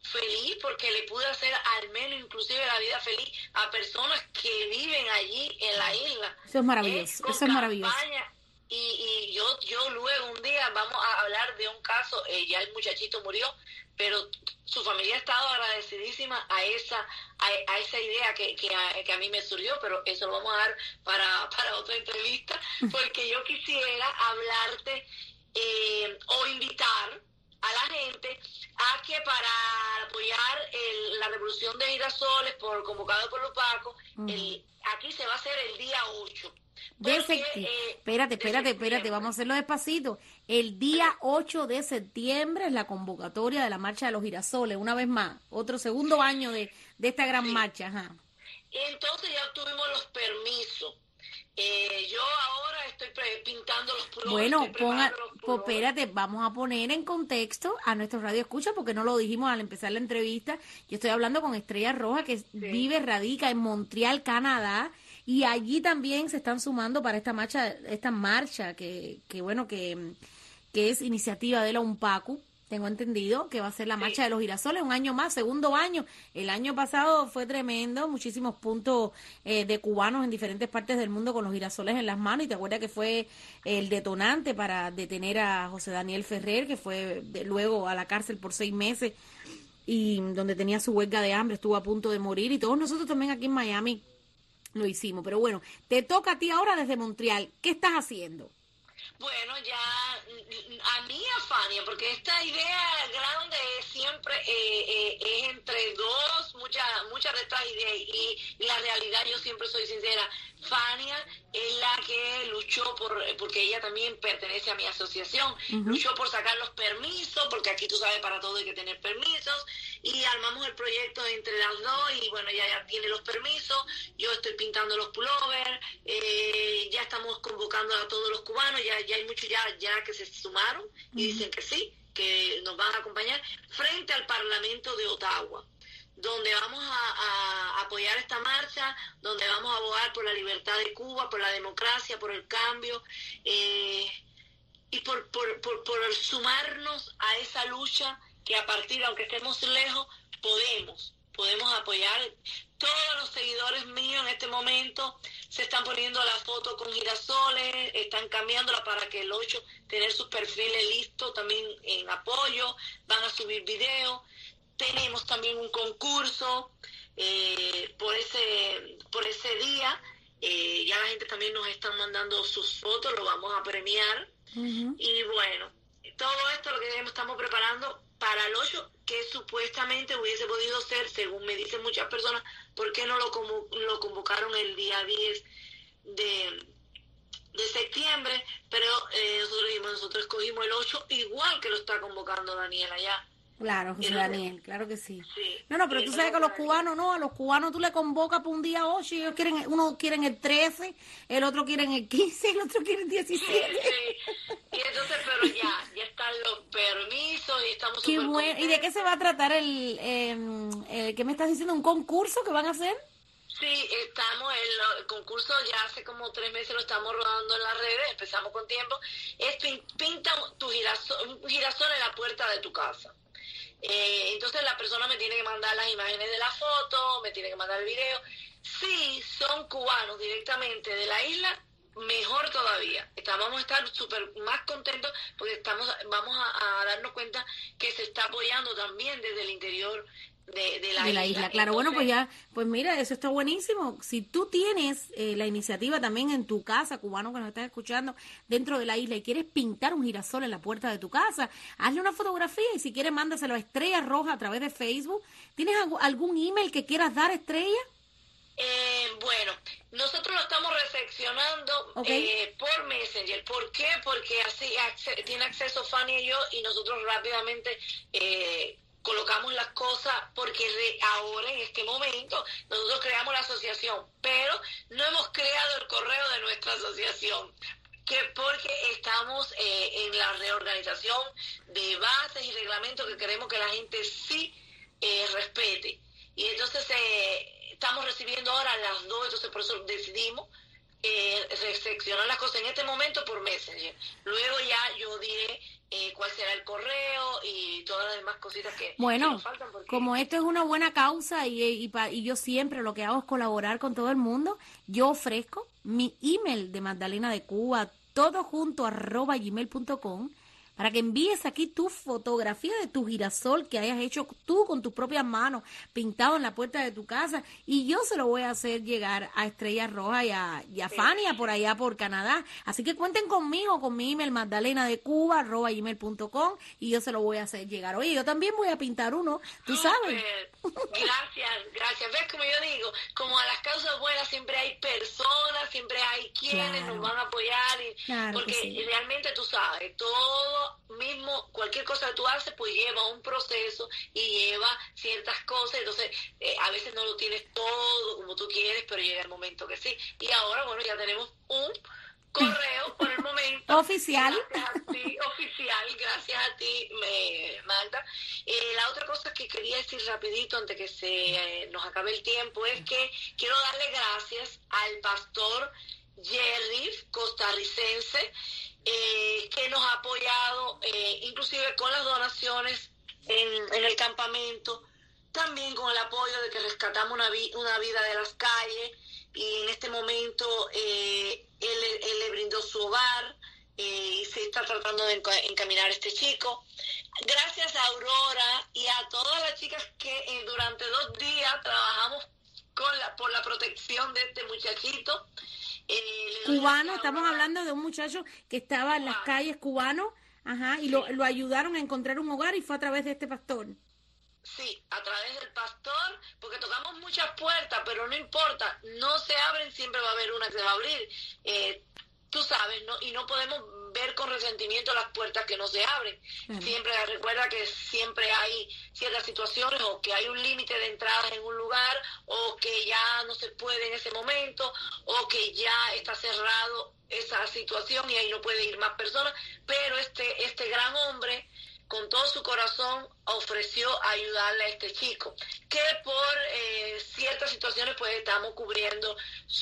feliz porque le pude hacer al menos inclusive la vida feliz a personas que viven allí en la isla. Eso es maravilloso, eh, eso es maravilloso. Y, y yo yo luego un día vamos a hablar de un caso, eh, ya el muchachito murió, pero su familia ha estado agradecidísima a esa a, a esa idea que, que, a, que a mí me surgió, pero eso lo vamos a dar para, para otra entrevista, porque yo quisiera hablarte eh, o invitar a la gente a que para apoyar el, la revolución de girasoles por convocado por los Pacos, uh-huh. el, aquí se va a hacer el día ocho. De porque, eh, espérate, espérate, espérate, vamos a hacerlo despacito. El día ocho de septiembre es la convocatoria de la Marcha de los Girasoles, una vez más, otro segundo año de, de esta gran sí. marcha. Ajá. Entonces ya obtuvimos los permisos. Eh, yo ahora estoy pre- pintando los puros. Bueno, ponga, pues espérate, vamos a poner en contexto a nuestro radio escucha, porque no lo dijimos al empezar la entrevista. Yo estoy hablando con Estrella Roja, que sí. vive, radica en Montreal, Canadá, y allí también se están sumando para esta marcha, esta marcha que, que bueno, que, que es iniciativa de la UNPACU. Tengo entendido que va a ser la marcha sí. de los girasoles, un año más, segundo año. El año pasado fue tremendo, muchísimos puntos eh, de cubanos en diferentes partes del mundo con los girasoles en las manos. Y te acuerdas que fue el detonante para detener a José Daniel Ferrer, que fue de, luego a la cárcel por seis meses y donde tenía su huelga de hambre, estuvo a punto de morir. Y todos nosotros también aquí en Miami lo hicimos. Pero bueno, te toca a ti ahora desde Montreal. ¿Qué estás haciendo? Bueno, ya a mí, a Fania, porque esta idea grande siempre eh, eh, es entre dos, muchas muchas de estas ideas y, y la realidad, yo siempre soy sincera. Fania es la que luchó por, porque ella también pertenece a mi asociación, uh-huh. luchó por sacar los permisos, porque aquí tú sabes, para todo hay que tener permisos, y armamos el proyecto entre las dos, y bueno, ya, ya tiene los permisos, yo estoy pintando los pullovers, eh, ya estamos convocando a todos los cubanos, ya, ya hay muchos ya, ya que se sumaron, uh-huh. y dicen que sí, que nos van a acompañar, frente al Parlamento de Ottawa, donde vamos a, a apoyar esta marcha, donde vamos a abogar por la libertad de Cuba, por la democracia, por el cambio, eh, y por, por, por, por sumarnos a esa lucha que a partir, aunque estemos lejos, podemos, podemos apoyar. Todos los seguidores míos en este momento se están poniendo la foto con girasoles, están cambiándola para que el ocho tener sus perfiles listos también en apoyo, van a subir videos. Tenemos también un concurso eh, por ese por ese día. Eh, ya la gente también nos está mandando sus fotos, lo vamos a premiar. Uh-huh. Y bueno, todo esto lo que estamos preparando para el ocho, que supuestamente hubiese podido ser, según me dicen muchas personas, ¿por qué no lo, convo- lo convocaron el día diez de, de septiembre? Pero eh, nosotros, nosotros escogimos el ocho, igual que lo está convocando Daniel allá. Claro, José Daniel, claro que sí. sí. No, no, pero tú sabes que a los cubanos no, a los cubanos tú le convocas para un día ocho y ellos quieren, uno quieren el trece, el otro quieren el quince, el otro quieren el diecisiete. Sí, sí. Y entonces, pero ya, ya están los permisos y estamos Qué bueno. ¿Y de qué se va a tratar el, eh, el, qué me estás diciendo, un concurso que van a hacer? Sí, estamos en el concurso, ya hace como tres meses lo estamos rodando en las redes, empezamos con tiempo. Es pinta tu girasol, un girasol en la puerta de tu casa. Eh, entonces la persona me tiene que mandar las imágenes de la foto, me tiene que mandar el video. Si son cubanos directamente de la isla, mejor todavía. Estamos, vamos a estar súper más contentos porque estamos vamos a, a darnos cuenta que se está apoyando también desde el interior de, de, la, de la isla. isla. Claro, Entonces, bueno, pues ya, pues mira, eso está buenísimo. Si tú tienes eh, la iniciativa también en tu casa, cubano que nos estás escuchando, dentro de la isla y quieres pintar un girasol en la puerta de tu casa, hazle una fotografía y si quieres mándaselo a Estrella Roja a través de Facebook. ¿Tienes algún email que quieras dar, Estrella? Eh, bueno, nosotros lo estamos recepcionando okay. eh, por Messenger. ¿Por qué? Porque así acce- tiene acceso Fanny y yo y nosotros rápidamente eh, colocamos las cosas porque re- ahora en este momento nosotros creamos la asociación, pero no hemos creado el correo de nuestra asociación. Que porque estamos eh, en la reorganización de bases y reglamentos que queremos que la gente sí eh, respete. Y entonces eh, estamos recibiendo ahora las dos, entonces por eso decidimos eh, recepcionar las cosas en este momento por Messenger. Luego ya yo diré eh, cuál será el correo y todas las demás cositas que, bueno, que nos faltan. Porque... como esto es una buena causa y, y, y yo siempre lo que hago es colaborar con todo el mundo, yo ofrezco mi email de Magdalena de Cuba, todo junto, arroba gmail punto com, para que envíes aquí tu fotografía de tu girasol que hayas hecho tú con tus propias manos, pintado en la puerta de tu casa, y yo se lo voy a hacer llegar a Estrella Roja y a, y a Fania por allá por Canadá. Así que cuenten conmigo, con mi email magdalena de cuba arroba gmail punto com, y yo se lo voy a hacer llegar. Oye, yo también voy a pintar uno, tú sabes. Gracias, gracias. ¿Ves? Como yo digo, como a las causas buenas siempre hay personas, siempre hay quienes Claro. nos van a apoyar, y, Claro porque que sí. realmente tú sabes, todo mismo, cualquier cosa que tú haces, pues lleva un proceso y lleva ciertas cosas, entonces eh, a veces no lo tienes todo como tú quieres, pero llega el momento que sí. Y ahora, bueno, ya tenemos un correo por el momento. Oficial. Gracias a ti, oficial, gracias a ti, me, Magda. Eh, la otra cosa que quería decir rapidito antes que se eh, nos acabe el tiempo es que quiero darle gracias al pastor Jerry, costarricense, eh, que nos ha apoyado, eh, inclusive con las donaciones en, en el campamento, también con el apoyo de que rescatamos una, vi, una vida de las calles, y en este momento eh, él, él le brindó su hogar, eh, y se está tratando de encaminar a este chico. Gracias a Aurora y a todas las chicas que eh, durante dos días trabajamos con la, por la protección de este muchachito. Eh, Cubano, estamos hablando de un muchacho que estaba en las calles, cubano, ajá, y lo, lo ayudaron a encontrar un hogar, y fue a través de este pastor. Sí, a través del pastor, porque tocamos muchas puertas, pero no importa, no se abren, siempre va a haber una que se va a abrir. Eh, tú sabes, ¿no? Y no podemos ver con resentimiento las puertas que no se abren. Claro. Siempre recuerda que siempre hay ciertas situaciones, o que hay un límite de entradas en un lugar, o que ya no se puede en ese momento, o que ya está cerrado esa situación y ahí no puede ir más personas, pero este, este gran hombre con todo su corazón ofreció ayudarle a este chico, que por eh, ciertas situaciones pues estamos cubriendo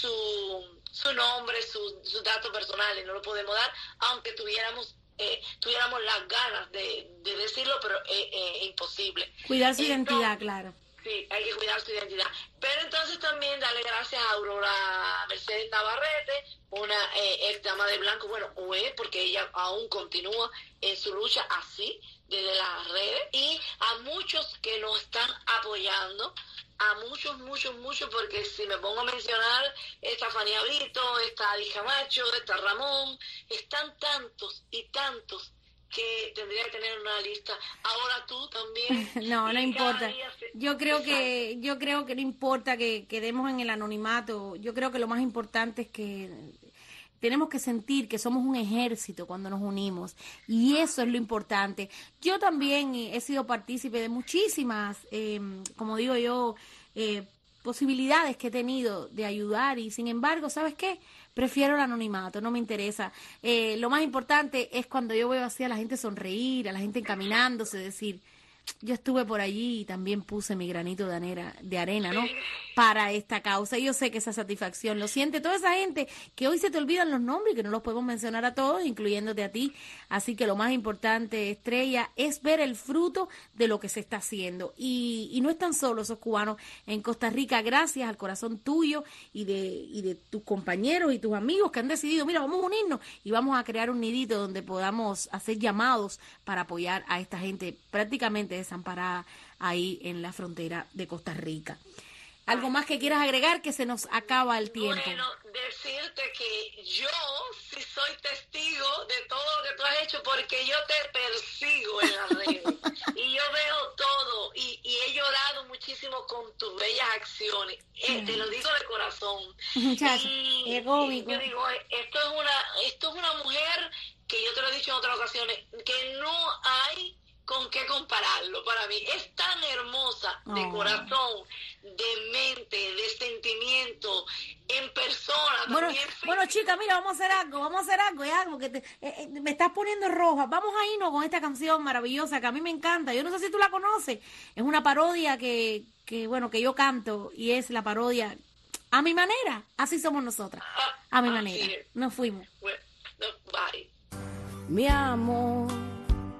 su, su nombre, sus su datos personales, no lo podemos dar, aunque tuviéramos eh, tuviéramos las ganas de, de decirlo, pero es eh, eh, imposible. Cuidar su Entonces, identidad, claro. Sí, hay que cuidar su identidad. Pero entonces también darle gracias a Aurora Mercedes Navarrete, una eh, ex dama de blanco, bueno, o es, porque ella aún continúa en su lucha así, desde las redes, y a muchos que nos están apoyando, a muchos, muchos, muchos, porque si me pongo a mencionar, está Fanny Brito, está Adi Camacho, está Ramón, están tantos y tantos que tendría que tener una lista. Ahora tú también. No, no importa. Se... Yo creo que yo creo que no importa que quedemos en el anonimato. Yo creo que lo más importante es que tenemos que sentir que somos un ejército cuando nos unimos, y eso es lo importante. Yo también he sido partícipe de muchísimas, eh, como digo yo, eh, posibilidades que he tenido de ayudar, y sin embargo, ¿sabes qué? Prefiero el anonimato, no me interesa. Eh, lo más importante es cuando yo veo así a la gente sonreír, a la gente encaminándose, decir, yo estuve por allí y también puse mi granito de arena, de arena, ¿no? Para esta causa. Y yo sé que esa satisfacción lo siente toda esa gente que hoy se te olvidan los nombres y que no los podemos mencionar a todos, incluyéndote a ti. Así que lo más importante, Estrella, es ver el fruto de lo que se está haciendo. Y, y no están solos esos cubanos en Costa Rica, gracias al corazón tuyo y de, y de tus compañeros y tus amigos que han decidido, mira, vamos a unirnos y vamos a crear un nidito donde podamos hacer llamados para apoyar a esta gente prácticamente desamparada ahí en la frontera de Costa Rica. ¿Algo más que quieras agregar? Que se nos acaba el tiempo. Bueno, decirte que yo sí soy testigo de todo lo que tú has hecho, porque yo te persigo en las redes y yo veo todo, y, y he llorado muchísimo con tus bellas acciones. Eh, te lo digo de corazón. Muchachos, y, es cómico. y yo digo, esto es una, esto es una mujer que yo te lo he dicho en otras ocasiones, que no hay con qué compararlo. Para mí es tan hermosa de oh. corazón, de mente, de sentimiento, en persona. Bueno, bueno, chica, mira, vamos a hacer algo, vamos a hacer algo, ya, porque te, eh, eh, me estás poniendo roja. Vamos a irnos con esta canción maravillosa que a mí me encanta. Yo no sé si tú la conoces. Es una parodia que, que bueno, que yo canto, y es la parodia a mi manera. Así somos nosotras, a mi manera. Nos fuimos. Bueno, no, bye. Mi amor,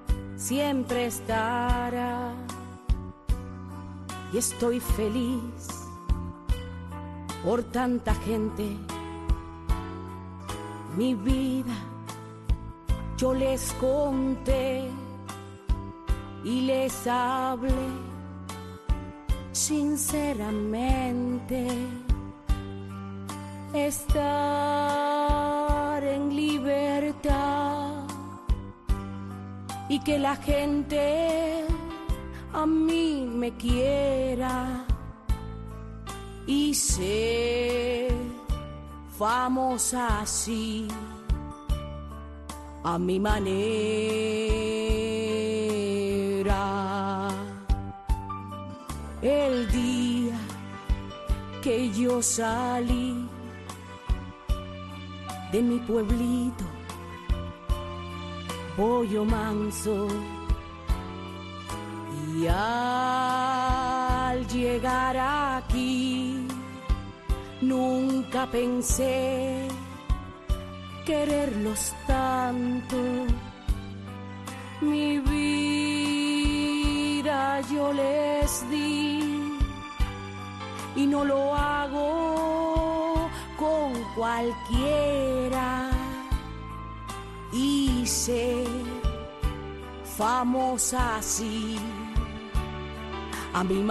siempre estará. Y estoy feliz por tanta gente. Mi vida yo les conté y les hablé sinceramente. Estar en libertad y que la gente a mí me quiera y ser famosa así a mi manera. El día que yo salí de mi pueblito, Pollo Manso, y al llegar aquí nunca pensé quererlos tanto. Mi vida yo les di y no lo hago con cualquiera. Y ser famosa así a mi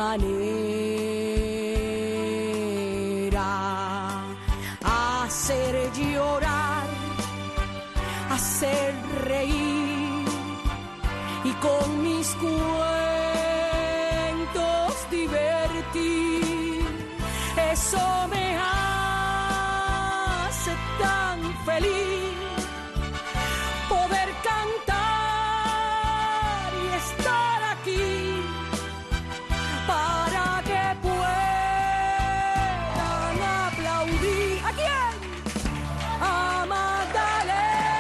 manera. Hacer llorar, hacer reír y con mis cuentos divertir. Eso me hace tan feliz, poder cantar y estar aquí para que puedan aplaudir. ¿A quién? A Magdalena.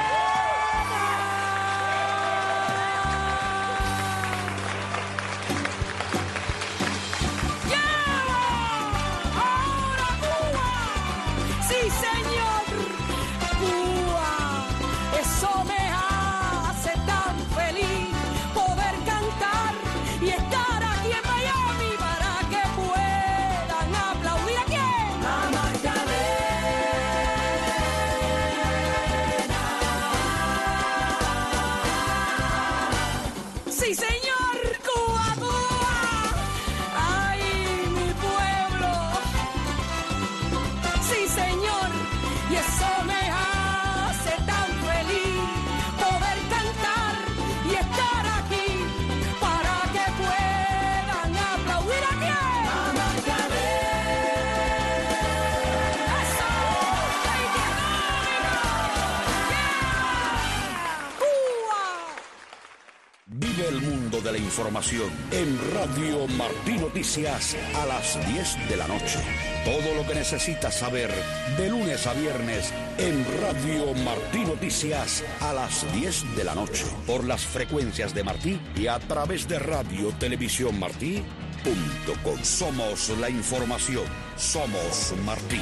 Ahora Cuba, sí señor, Cuba, eso me hace tan feliz, poder cantar y estar aquí en Miami para que puedan aplaudir. ¿A quién? A Magdalena. Sí señor, Cuba, Cuba, ay mi pueblo, sí señor, y eso me hace tan feliz, poder cantar y estar aquí para que puedan aplaudir. ¿A quién? A Magdalena. ¡Eso! ¡Ay, qué rico! ¡Cuba! Vive el mundo de la información en Radio Martí Noticias a las diez de la noche. Todo lo que necesitas saber de lunes a viernes en Radio Martí Noticias a las diez de la noche. Por las frecuencias de Martí y a través de radio televisión martí punto com. Somos la información. Somos Martí.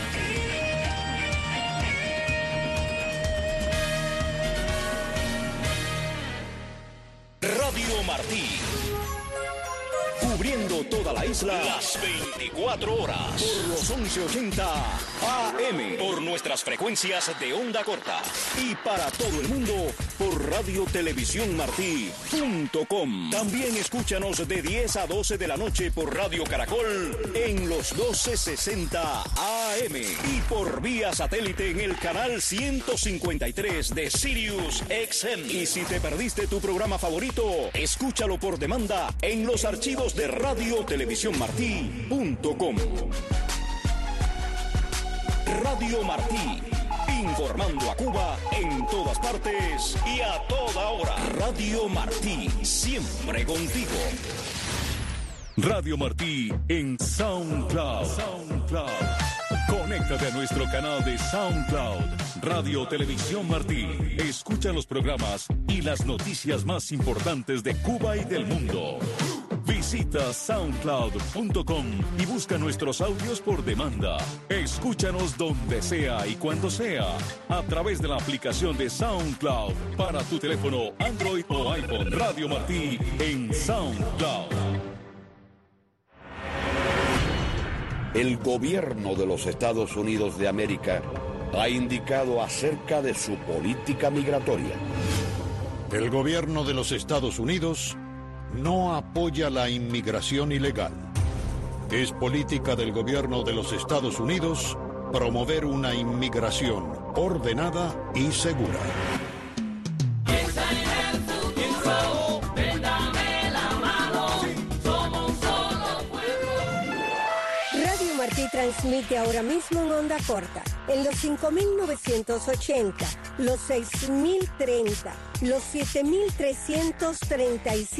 Radio Martí. Cubriendo toda la isla las veinticuatro horas. Por los once ochenta A M. Por nuestras frecuencias de onda corta. Y para todo el mundo por radio televisión martí punto com. También escúchanos de diez a doce de la noche por Radio Caracol en los doce sesenta A M. Y por vía satélite en el canal ciento cincuenta y tres de Sirius X M. Y si te perdiste tu programa favorito, escúchalo por demanda en los archivos de radio televisión martí punto com. Radio Martí, informando a Cuba en todas partes y a toda hora. Radio Martí, siempre contigo. Radio Martí en SoundCloud. SoundCloud. Conéctate a nuestro canal de SoundCloud, Radio Televisión Martí. Escucha los programas y las noticias más importantes de Cuba y del mundo. Visita soundcloud punto com y busca nuestros audios por demanda. Escúchanos donde sea y cuando sea a través de la aplicación de SoundCloud para tu teléfono Android o iPhone. Radio Martí en SoundCloud. El gobierno de los Estados Unidos de América ha indicado acerca de su política migratoria. El gobierno de los Estados Unidos no apoya la inmigración ilegal. Es política del gobierno de los Estados Unidos promover una inmigración ordenada y segura. Radio Martí transmite ahora mismo en onda corta, en los cinco mil novecientos ochenta, los seis mil treinta, los siete mil trescientos treinta y cinco.